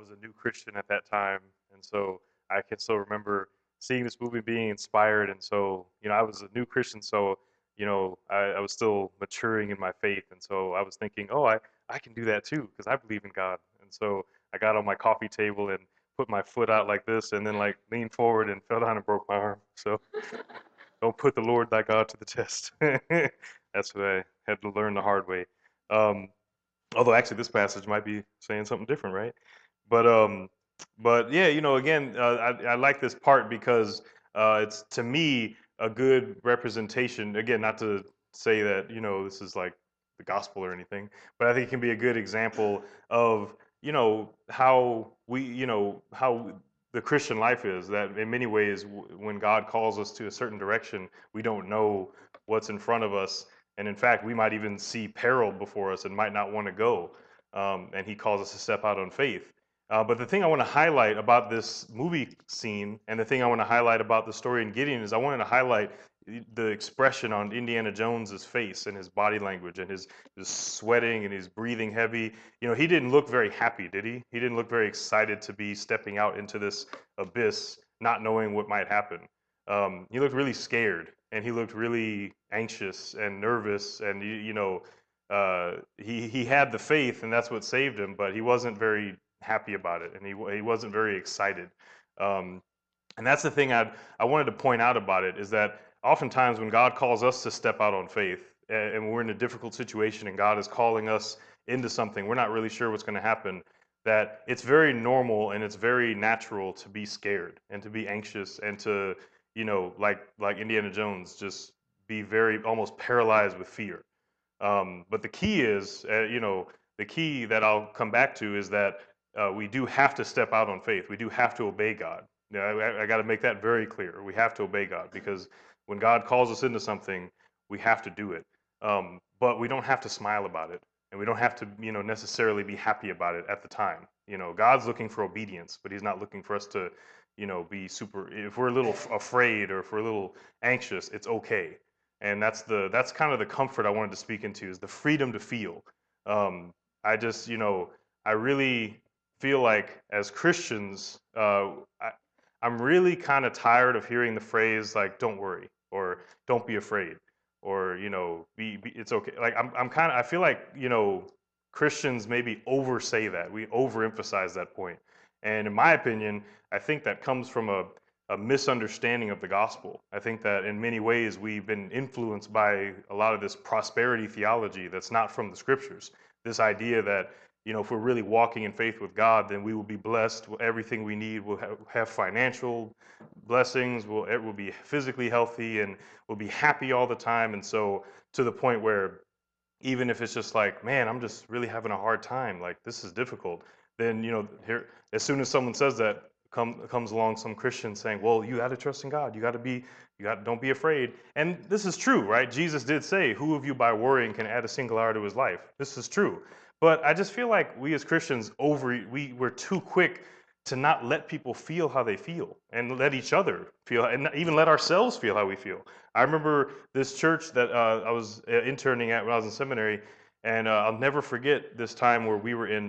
was a new Christian at that time, and so I can still remember seeing this movie, being inspired, and so I was a new Christian, so I was still maturing in my faith, and so I was thinking, oh, I can do that too because I believe in God, and so I got on my coffee table and put my foot out like this, and then like leaned forward and fell down and broke my arm. So don't put the Lord thy God to the test. That's what I had to learn the hard way. Um, Although actually this passage might be saying something different, right? But um, but yeah, again, I like this part because it's to me a good representation. Again, not to say that this is like the gospel or anything, but I think it can be a good example of how how the Christian life is. That in many ways, when God calls us to a certain direction, we don't know what's in front of us, and in fact, we might even see peril before us and might not want to go. And he calls us to step out on faith. But the thing I want to highlight about this movie scene and the thing I want to highlight about the story in Gideon is I wanted to highlight the expression on Indiana Jones's face and his body language and his sweating and his breathing heavy. He didn't look very happy, did he? He didn't look very excited to be stepping out into this abyss, not knowing what might happen. He looked really scared and he looked really anxious and nervous and he had the faith and that's what saved him, but he wasn't very happy about it and he wasn't very excited. Um, and that's the thing I wanted to point out about it is that oftentimes when God calls us to step out on faith and we're in a difficult situation and God is calling us into something, we're not really sure what's going to happen. That it's very normal and it's very natural to be scared and to be anxious and to like Indiana Jones just be very almost paralyzed with fear. But the key is, the key that I'll come back to is that we do have to step out on faith. We do have to obey God. I got to make that very clear. We have to obey God because when God calls us into something, we have to do it. But we don't have to smile about it, and we don't have to, necessarily be happy about it at the time. God's looking for obedience, but He's not looking for us to, be super. If we're a little afraid or if we're a little anxious, it's okay, and that's kind of the comfort I wanted to speak into is the freedom to feel. Um, I just I really feel like as Christians, I'm really kind of tired of hearing the phrase like "don't worry" or "don't be afraid" or be it's okay. Like I'm kind of I feel like Christians maybe oversay that. We overemphasize that point, and in my opinion, I think that comes from a misunderstanding of the gospel. I think that in many ways we've been influenced by a lot of this prosperity theology that's not from the scriptures. This idea that, if we're really walking in faith with God, then we will be blessed. Everything we need, we'll have financial blessings, we'll be physically healthy, and we'll be happy all the time. And so, to the point where even if it's just like, man, I'm just really having a hard time, like this is difficult, then here as soon as someone says that, comes along some Christian saying, well, you got to trust in God, don't be afraid. And this is true, right? Jesus did say, who of you by worrying can add a single hour to his life? This is true. But I just feel like we as Christians we're too quick to not let people feel how they feel and let each other feel and even let ourselves feel how we feel. I remember this church that I was interning at when I was in seminary, and I'll never forget this time where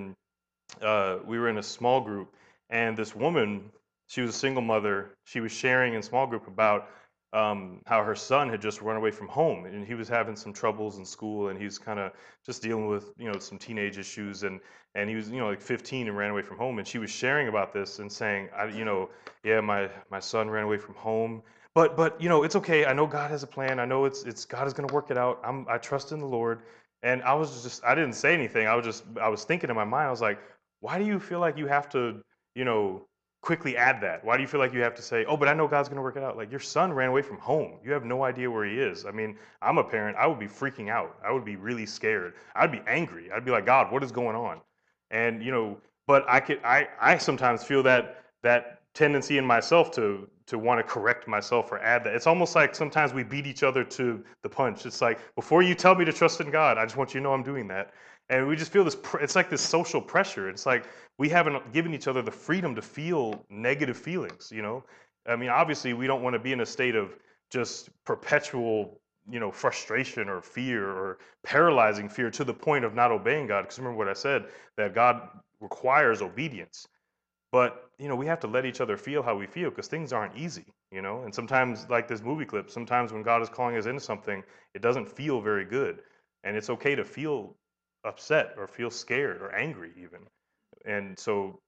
we were in a small group, and this woman, she was a single mother. She was sharing in small group about how her son had just run away from home, and he was having some troubles in school, and he was kind of just dealing with some teenage issues, and he was like 15 and ran away from home, and she was sharing about this and saying, yeah, my son ran away from home. But it's okay. I know God has a plan. I know it's God is going to work it out. I trust in the Lord. And I didn't say anything. I was thinking in my mind. I was like, why do you feel like you have to, you know, quickly add that? Why do you feel like you have to say, oh, but I know God's going to work it out? Like your son ran away from home. You have no idea where he is. I mean, I'm a parent. I would be freaking out. I would be really scared. I'd be angry. I'd be like, God, what is going on? And but I sometimes feel that tendency in myself to want to correct myself or add that. It's almost like sometimes we beat each other to the punch. It's like before you tell me to trust in God, I just want you to know I'm doing that. And we just feel this. It's like this social pressure. It's like we haven't given each other the freedom to feel negative feelings. I mean, obviously, we don't want to be in a state of just perpetual, frustration or fear or paralyzing fear to the point of not obeying God. Because remember what I said, that God requires obedience. But, we have to let each other feel how we feel because things aren't easy, And sometimes, like this movie clip, sometimes when God is calling us into something, it doesn't feel very good. And it's okay to feel upset or feel scared or angry even. And so,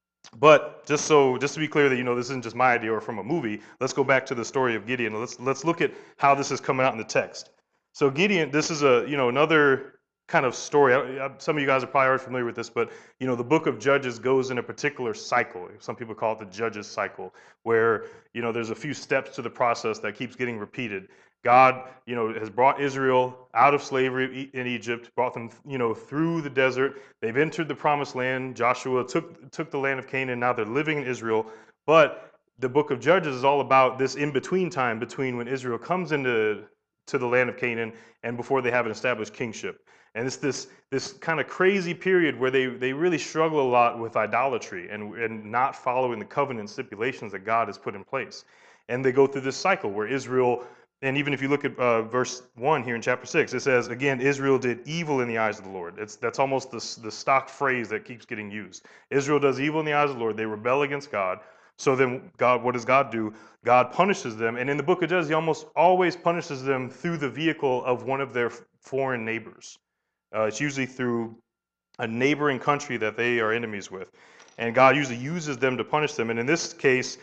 but just to be clear that this isn't just my idea or from a movie, let's go back to the story of Gideon. Let's look at how this is coming out in the text. So Gideon, this is another kind of story. Some of you guys are probably already familiar with this, but the book of Judges goes in a particular cycle. Some people call it the Judges cycle, where there's a few steps to the process that keeps getting repeated. God, has brought Israel out of slavery in Egypt, brought them, through the desert. They've entered the promised land. Joshua took the land of Canaan. Now they're living in Israel. But the book of Judges is all about this in-between time between when Israel comes into the land of Canaan and before they have an established kingship. And it's this kind of crazy period where they really struggle a lot with idolatry and not following the covenant stipulations that God has put in place. And they go through this cycle where Israel, and even if you look at verse 1 here in chapter 6, it says, again, Israel did evil in the eyes of the Lord. That's almost the stock phrase that keeps getting used. Israel does evil in the eyes of the Lord. They rebel against God. So then what does God do? God punishes them. And in the book of Judges, he almost always punishes them through the vehicle of one of their foreign neighbors. It's usually through a neighboring country that they are enemies with. And God usually uses them to punish them. And in this case,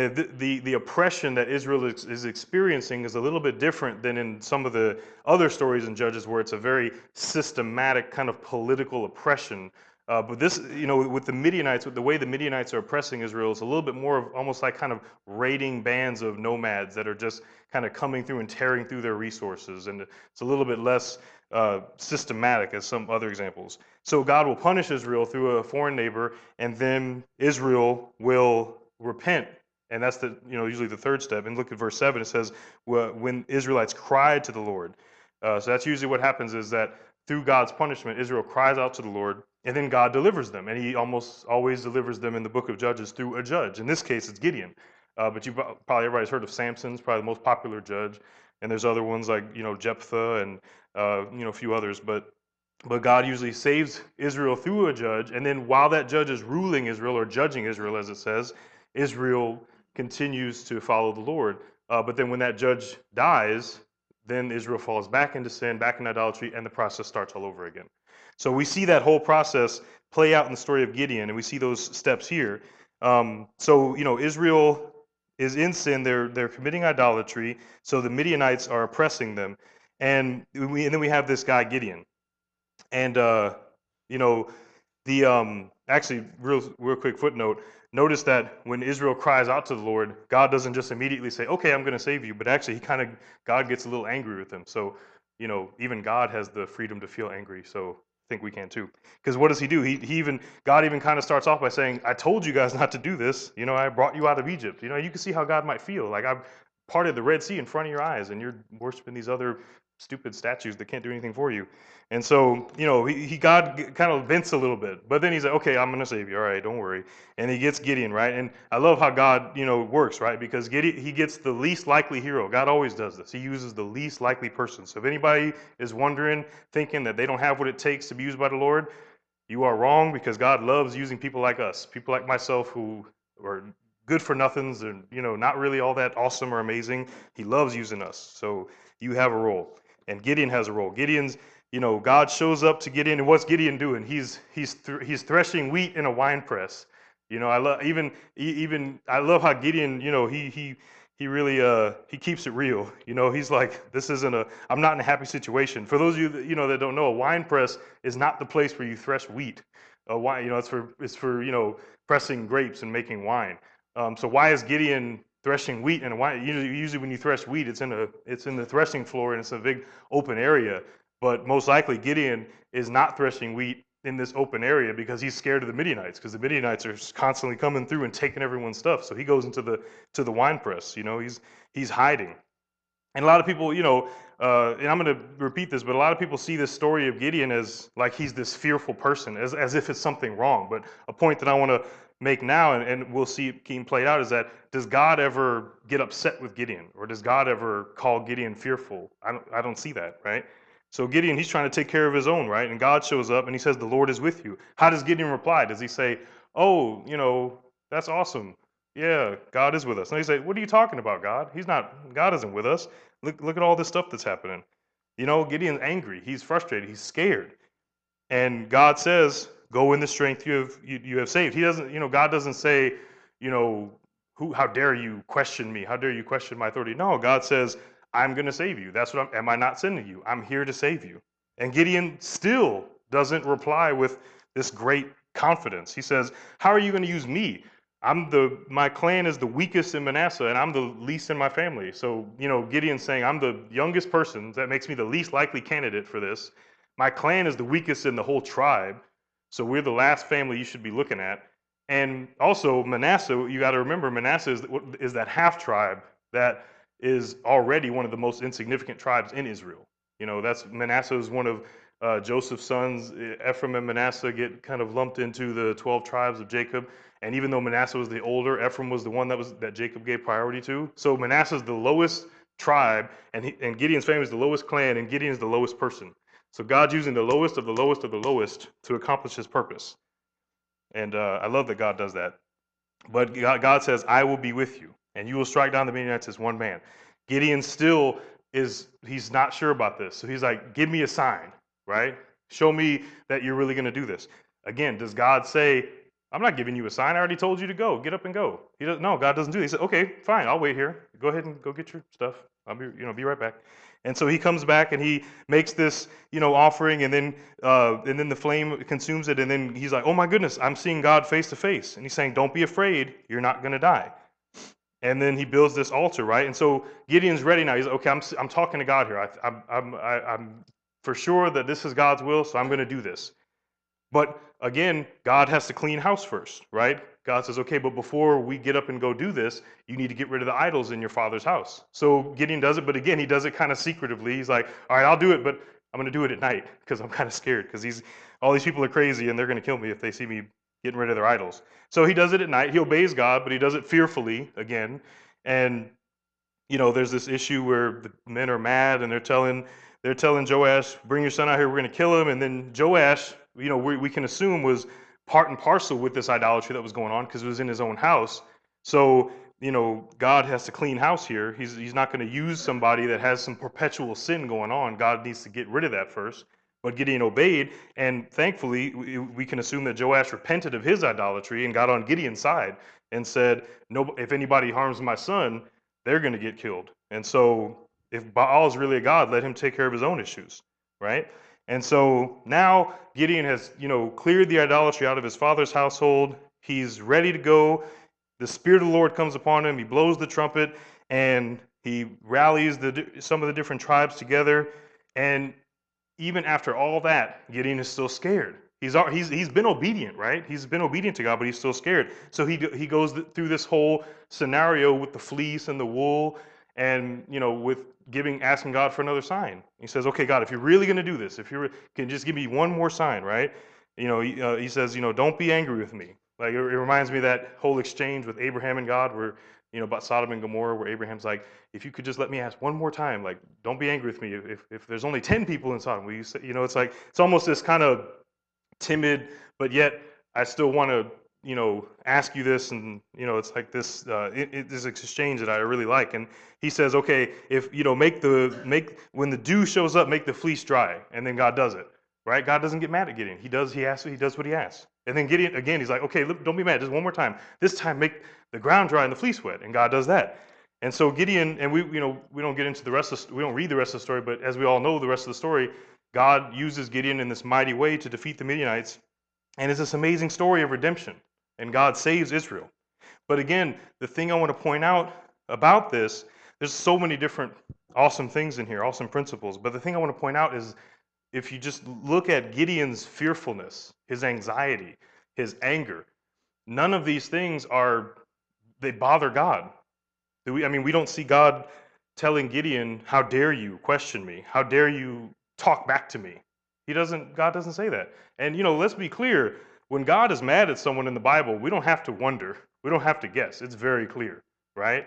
the oppression that Israel is experiencing is a little bit different than in some of the other stories in Judges, where it's a very systematic kind of political oppression. But this, with the Midianites, with the way the Midianites are oppressing Israel, it's a little bit more of almost like kind of raiding bands of nomads that are just kind of coming through and tearing through their resources. And it's a little bit less systematic as some other examples. So God will punish Israel through a foreign neighbor, and then Israel will repent. And that's usually the third step. And look at verse 7. It says, when Israelites cried to the Lord. So that's usually what happens, is that through God's punishment, Israel cries out to the Lord, and then God delivers them. And he almost always delivers them in the book of Judges through a judge. In this case, it's Gideon. But probably everybody's heard of Samson's, probably the most popular judge. And there's other ones like, Jephthah and, a few others. But God usually saves Israel through a judge. And then while that judge is ruling Israel, or judging Israel, as it says, Israel continues to follow the Lord. But then when that judge dies, then Israel falls back into sin, back in idolatry, and the process starts all over again. So we see that whole process play out in the story of Gideon, and we see those steps here. Israel is in sin. They're committing idolatry. So the Midianites are oppressing them, and then we have this guy Gideon, and actually, real quick footnote. Notice that when Israel cries out to the Lord, God doesn't just immediately say, "Okay, I'm going to save you," but actually, God gets a little angry with them. So, even God has the freedom to feel angry. So I think we can too. Because what does He do? God even kind of starts off by saying, "I told you guys not to do this. I brought you out of Egypt." You can see how God might feel. Like, I've parted the Red Sea in front of your eyes, and you're worshiping these other stupid statues that can't do anything for you. And so, God kind of vents a little bit, but then he's like, "Okay, I'm going to save you. All right, don't worry." And he gets Gideon, right? And I love how God, works, right? Because he gets the least likely hero. God always does this. He uses the least likely person. So if anybody is wondering, thinking that they don't have what it takes to be used by the Lord, you are wrong, because God loves using people like us, people like myself who are good for nothings and, not really all that awesome or amazing. He loves using us. So you have a role. And Gideon has a role. God shows up to Gideon, and what's Gideon doing? He's threshing wheat in a wine press. I love I love how Gideon, he really he keeps it real. He's like, I'm not in a happy situation. For those of you that don't know, a wine press is not the place where you thresh wheat. Wine, it's for pressing grapes and making wine. So why is Gideon threshing wheat and wine? Usually when you thresh wheat, it's in the threshing floor, and it's a big open area. But most likely Gideon is not threshing wheat in this open area because he's scared of the Midianites, because the Midianites are constantly coming through and taking everyone's stuff. So he goes into the wine press. He's hiding. And a lot of people, and I'm going to repeat this, but a lot of people see this story of Gideon as like he's this fearful person, as if it's something wrong. But a point that I want to make now, and we'll see it being played out, is that, does God ever get upset with Gideon, or does God ever call Gideon fearful? I don't see that, right? So Gideon, he's trying to take care of his own, right? And God shows up and he says, "The Lord is with you." How does Gideon reply? Does he say, "Oh, That's awesome. Yeah, God is with us. And they say, what are you talking about, God? God isn't with us. Look at all this stuff that's happening. Gideon's angry. He's frustrated. He's scared. And God says, go in the strength you have saved. He doesn't, God doesn't say, you know, how dare you question me? How dare you question my authority? No, God says, I'm going to save you. That's what am I not sending you? I'm here to save you. And Gideon still doesn't reply with this great confidence. He says, how are you going to use me? My clan is the weakest in Manasseh and I'm the least in my family. So, Gideon's saying, I'm the youngest person. That makes me the least likely candidate for this. My clan is the weakest in the whole tribe. So we're the last family you should be looking at. And also Manasseh, you got to remember, Manasseh is that half tribe that is already one of the most insignificant tribes in Israel. That's Manasseh is one of Joseph's sons. Ephraim and Manasseh get kind of lumped into the 12 tribes of Jacob. And even though Manasseh was the older, Ephraim was the one that Jacob gave priority to. So Manasseh is the lowest tribe, and Gideon's family is the lowest clan, and Gideon is the lowest person. So God's using the lowest of the lowest of the lowest to accomplish his purpose. And I love that God does that. But God says, I will be with you, and you will strike down the Midianites as one man. Gideon still he's not sure about this. So he's like, give me a sign, right? Show me that you're really going to do this. Again, does God say, I'm not giving you a sign. I already told you to go. Get up and go. No, God doesn't do that. He said, okay, fine, I'll wait here. Go ahead and go get your stuff. I'll be right back. And so he comes back and he makes this, offering, and then the flame consumes it, and then he's like, oh my goodness, I'm seeing God face to face. And he's saying, don't be afraid, you're not going to die. And then he builds this altar, right? And so Gideon's ready now. He's like, okay, I'm talking to God here. I'm for sure that this is God's will, so I'm going to do this. But again, God has to clean house first, right? God says, okay, but before we get up and go do this, you need to get rid of the idols in your father's house. So Gideon does it, but again, he does it kind of secretively. He's like, all right, I'll do it, but I'm going to do it at night because I'm kind of scared because all these people are crazy and they're going to kill me if they see me getting rid of their idols. So he does it at night. He obeys God, but he does it fearfully again. And, there's this issue where the men are mad and they're telling Joash, bring your son out here, we're going to kill him. And then Joash, we can assume was part and parcel with this idolatry that was going on because it was in his own house. So, God has to clean house here. He's not going to use somebody that has some perpetual sin going on. God needs to get rid of that first. But Gideon obeyed, and thankfully, we can assume that Joash repented of his idolatry and got on Gideon's side and said, "No, if anybody harms my son, they're going to get killed." And so, if Baal is really a god, let him take care of his own issues, right? And so now Gideon has, cleared the idolatry out of his father's household. He's ready to go. The Spirit of the Lord comes upon him. He blows the trumpet, and he rallies some of the different tribes together. And even after all that, Gideon is still scared. He's been obedient, right? He's been obedient to God, but he's still scared. So he goes through this whole scenario with the fleece and the wool, and with asking God for another sign. He says, "Okay, God, if you're really going to do this, if you can just give me one more sign, right?" He says, "Don't be angry with me." Like it reminds me of that whole exchange with Abraham and God, where about Sodom and Gomorrah, where Abraham's like, if you could just let me ask one more time, like, don't be angry with me. If there's only 10 people in Sodom, will you say, it's like, it's almost this kind of timid, but yet I still want to, ask you this. And, it's like this, this exchange that I really like. And he says, okay, if, when the dew shows up, make the fleece dry. And then God does it, right? God doesn't get mad at Gideon. He does what he asks. And then Gideon, again, he's like, okay, look, don't be mad. Just one more time. This time, make the ground dry and the fleece wet. And God does that. And so Gideon, and we don't get into we don't read the rest of the story, but as we all know the rest of the story, God uses Gideon in this mighty way to defeat the Midianites. And it's this amazing story of redemption. And God saves Israel. But again, the thing I want to point out about this, there's so many different awesome things in here, awesome principles. But the thing I want to point out is if you just look at Gideon's fearfulness, his anxiety, his anger, none of these things they bother God. We don't see God telling Gideon, how dare you question me? How dare you talk back to me? God doesn't say that. And, let's be clear. When God is mad at someone in the Bible, we don't have to wonder. We don't have to guess. It's very clear, right?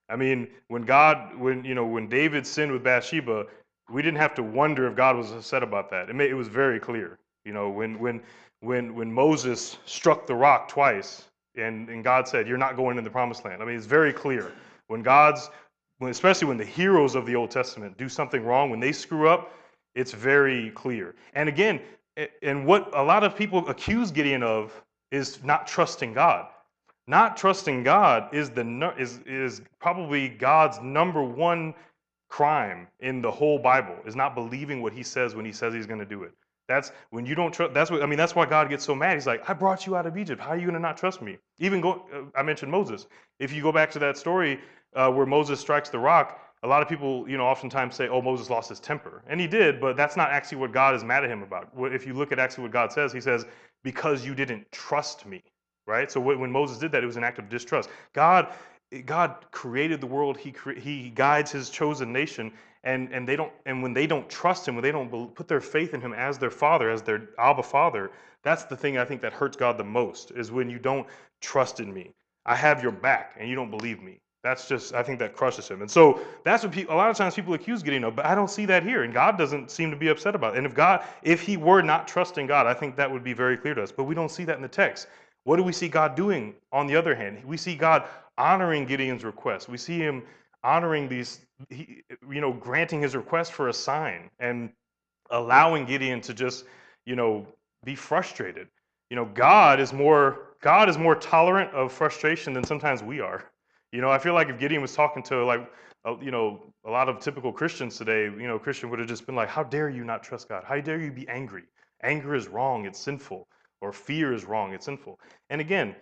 When David sinned with Bathsheba, we didn't have to wonder if God was upset about that. It was very clear. When Moses struck the rock twice, And God said, you're not going in the promised land. I mean, it's very clear. Especially when the heroes of the Old Testament do something wrong, when they screw up, it's very clear. And again, and what a lot of people accuse Gideon of is not trusting God. Not trusting God is probably God's number one crime in the whole Bible, is not believing what he says when he says he's going to do it. That's when you don't trust. That's why God gets so mad. He's like, I brought you out of Egypt. How are you going to not trust me? I mentioned Moses. If you go back to that story where Moses strikes the rock, a lot of people, oftentimes say, oh, Moses lost his temper. And he did, but that's not actually what God is mad at him about. If you look at actually what God says, he says, because you didn't trust me, right? So when Moses did that, it was an act of distrust. God created the world. He guides his chosen nation, and when they don't trust him, when they don't put their faith in him as their father, as their Abba Father, that's the thing I think that hurts God the most, is when you don't trust in me. I have your back, and you don't believe me. I think that crushes him. And so that's what a lot of times people accuse Gideon of, but I don't see that here, and God doesn't seem to be upset about it. And if he were not trusting God, I think that would be very clear to us. But we don't see that in the text. What do we see God doing on the other hand? We see God honoring Gideon's request. We see him honoring granting his request for a sign and allowing Gideon to just, be frustrated. God is more tolerant of frustration than sometimes we are. I feel like if Gideon was talking to a lot of typical Christians today, Christian would have just been like, how dare you not trust God? How dare you be angry? Anger is wrong, it's sinful. Or fear is wrong, it's sinful. And again,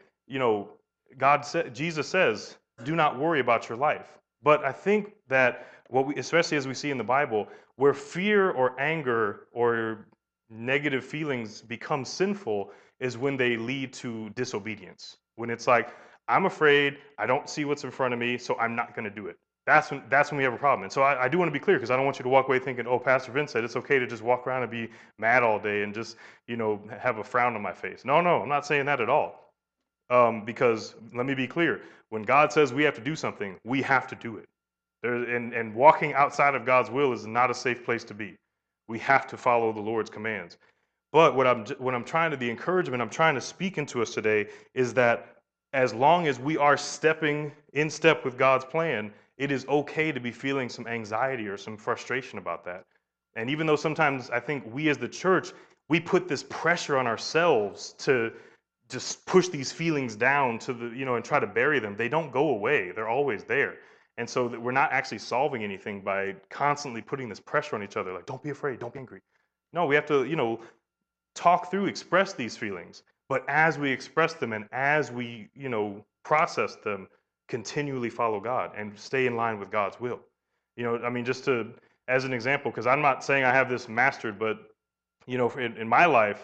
Jesus says, do not worry about your life. But I think that especially as we see in the Bible, where fear or anger or negative feelings become sinful is when they lead to disobedience. When it's like, I'm afraid, I don't see what's in front of me, so I'm not going to do it. That's when we have a problem. And so I do want to be clear, because I don't want you to walk away thinking, oh, Pastor Vince said it's okay to just walk around and be mad all day and just, have a frown on my face. No, I'm not saying that at all. Because let me be clear, when God says we have to do something, we have to do it. And walking outside of God's will is not a safe place to be. We have to follow the Lord's commands. But the encouragement I'm trying to speak into us today is that as long as we are stepping in step with God's plan, it is okay to be feeling some anxiety or some frustration about that. And even though sometimes I think we as the church, we put this pressure on ourselves to just push these feelings down to and try to bury them, they don't go away. They're always there. And so that we're not actually solving anything by constantly putting this pressure on each other, like, don't be afraid, don't be angry. No, we have to, talk through, express these feelings. But as we express them and as we, process them, continually follow God and stay in line with God's will. Just as an example, because I'm not saying I have this mastered, but in my life,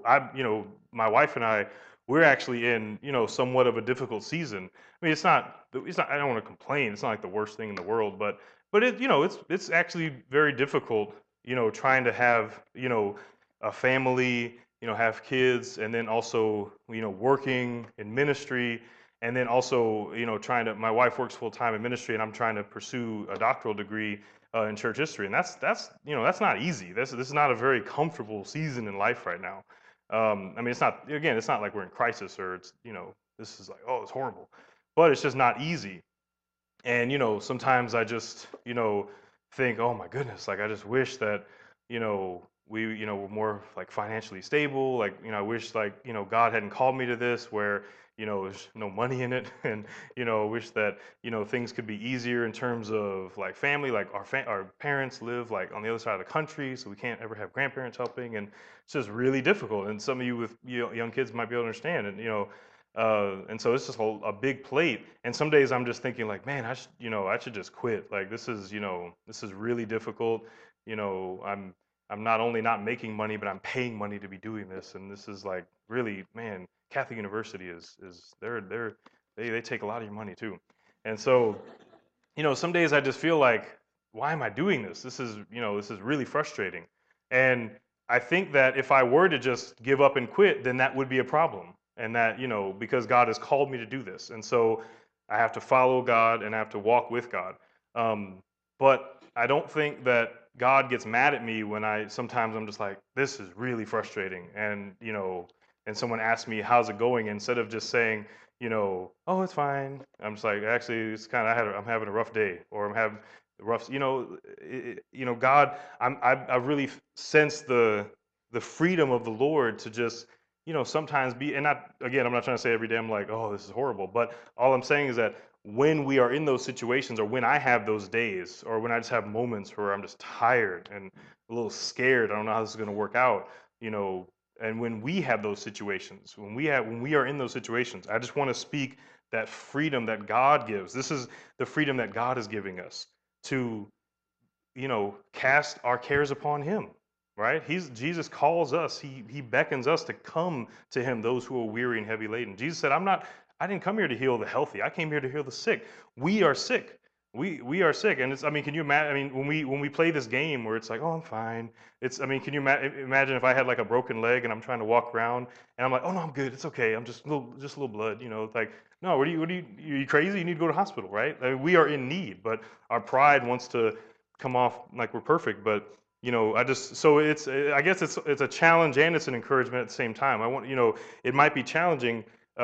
my wife and I, we're actually in, somewhat of a difficult season. I mean, it's not, I don't want to complain. It's not like the worst thing in the world, but it's actually very difficult, trying to have, a family, have kids, and then also, working in ministry, and then also, my wife works full time in ministry, and I'm trying to pursue a doctoral degree in church history, and that's that's not easy. This is not a very comfortable season in life right now. It's not like we're in crisis or it's this is like, oh, it's horrible, but it's just not easy. And sometimes I just think, oh my goodness, like I just wish that we were more like financially stable. Like I wish like God hadn't called me to this where there's no money in it, and wish that things could be easier in terms of like family. Like our parents live like on the other side of the country, so we can't ever have grandparents helping, and it's just really difficult. And some of you with young kids might be able to understand, and so it's just a big plate. And some days I'm just thinking like, man, I should just quit. Like this is really difficult. I'm not only not making money, but I'm paying money to be doing this, and this is like really, man. Catholic University is they take a lot of your money too, and so some days I just feel like, why am I doing this? This is really frustrating, and I think that if I were to just give up and quit, then that would be a problem, and that because God has called me to do this, and so I have to follow God and I have to walk with God. But I don't think that God gets mad at me when sometimes I'm just like, this is really frustrating, and and someone asks me, how's it going? Instead of just saying, oh, it's fine. I'm just like, actually, it's kind of, I'm having a rough day, or I'm having a rough, God, I really sense the freedom of the Lord to just, sometimes be, and not, again, I'm not trying to say every day I'm like, oh, this is horrible, but all I'm saying is that when we are in those situations, or when I have those days, or when I just have moments where I'm just tired and a little scared, I don't know how this is going to work out, and when we have those situations, when we are in those situations, I just want to speak that freedom that God gives. This is the freedom that God is giving us to, cast our cares upon him, right? Jesus calls us, he beckons us to come to him, those who are weary and heavy laden. Jesus said, I didn't come here to heal the healthy. I came here to heal the sick. We are sick. We are sick. And it's, I mean, can you imagine, I mean, when we play this game where it's like, oh, I'm fine. It's, I mean, can you imagine if I had like a broken leg and I'm trying to walk around and I'm like, oh no, I'm good. It's okay. I'm just a little blood, It's like, no, are you crazy? You need to go to hospital, right? I mean, we are in need, but our pride wants to come off like we're perfect. But I just, so it's, I guess it's a challenge and it's an encouragement at the same time. I want, it might be challenging,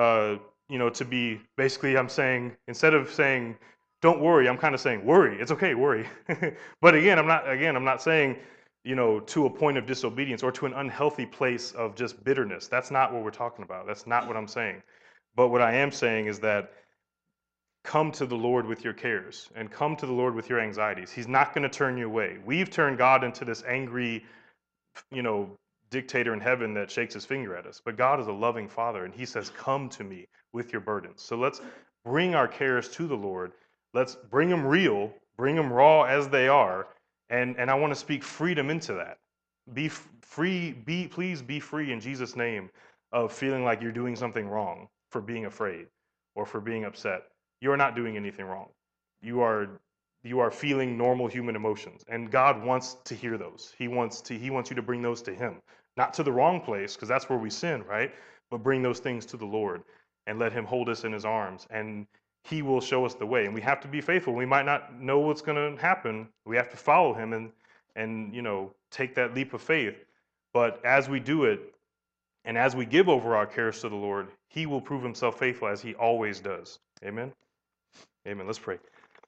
to be, basically I'm saying, instead of saying don't worry, I'm kind of saying worry. It's okay, worry. But I'm not saying, to a point of disobedience or to an unhealthy place of just bitterness. That's not what we're talking about. That's not what I'm saying. But what I am saying is that come to the Lord with your cares and come to the Lord with your anxieties. He's not going to turn you away. We've turned God into this angry, you know, dictator in heaven that shakes his finger at us. But God is a loving Father, and he says, come to me with your burdens. So let's bring our cares to the Lord. Let's bring them real, bring them raw as they are. And I want to speak freedom into that. Be free, please be free in Jesus' name of feeling like you're doing something wrong for being afraid or for being upset. You are not doing anything wrong. You are feeling normal human emotions, and God wants to hear those. He wants you to bring those to him, not to the wrong place, because that's where we sin, right? But bring those things to the Lord and let him hold us in his arms, and he will show us the way. And we have to be faithful. We might not know what's going to happen. We have to follow him and take that leap of faith. But as we do it, and as we give over our cares to the Lord, he will prove himself faithful, as he always does. Amen. Amen. Let's pray.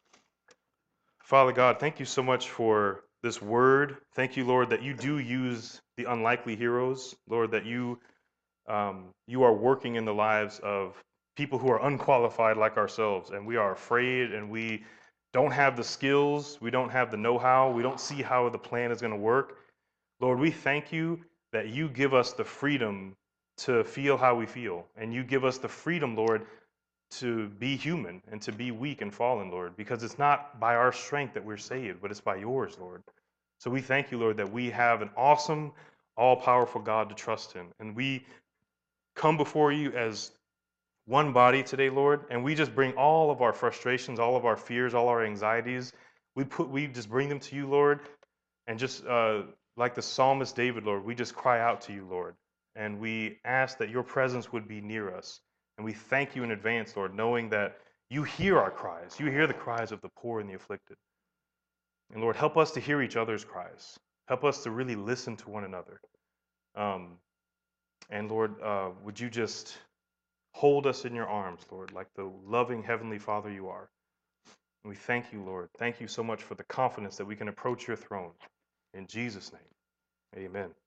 Father God, thank you so much for this word. Thank you, Lord, that you do use the unlikely heroes, Lord, that you are working in the lives of people who are unqualified like ourselves, and we are afraid, and we don't have the skills, we don't have the know-how, we don't see how the plan is going to work. Lord, we thank you that you give us the freedom to feel how we feel, and you give us the freedom, Lord, to be human and to be weak and fallen, Lord, because it's not by our strength that we're saved, but it's by yours, Lord. So we thank you, Lord, that we have an awesome, all-powerful God to trust in. And we come before you as one body today, Lord, and we just bring all of our frustrations, all of our fears, all our anxieties. We just bring them to you, Lord, and just like the psalmist David, Lord, we just cry out to you, Lord, and we ask that your presence would be near us. And we thank you in advance, Lord, knowing that you hear our cries. You hear the cries of the poor and the afflicted. And Lord, help us to hear each other's cries. Help us to really listen to one another. Um, and Lord, would you just hold us in your arms, Lord, like the loving Heavenly Father you are. And we thank you, Lord. Thank you so much for the confidence that we can approach your throne. In Jesus' name, amen.